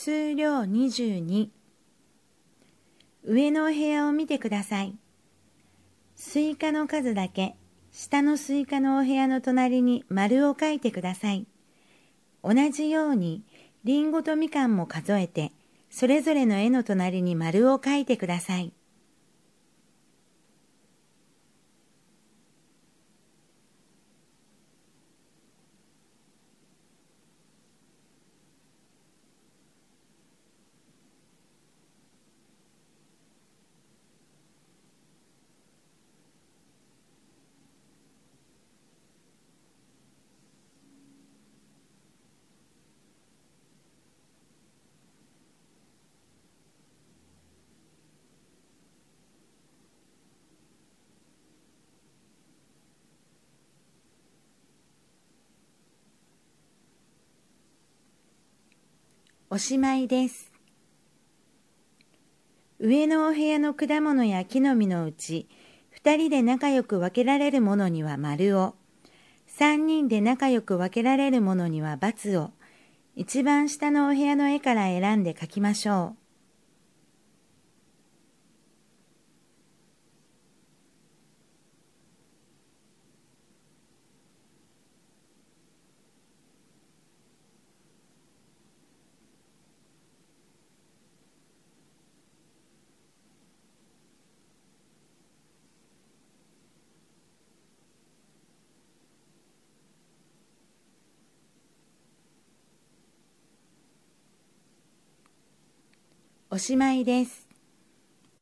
数量22。上のお部屋を見てください。スイカの数だけ、下のスイカのお部屋の隣に丸を書いてください。同じように、リンゴとみかんも数えて、それぞれの絵の隣に丸を書いてください。おしまいです。上のお部屋の果物や木の実のうち、2人で仲良く分けられるものには丸を、3人で仲良く分けられるものには×を、一番下のお部屋の絵から選んで描きましょう。おしまいです。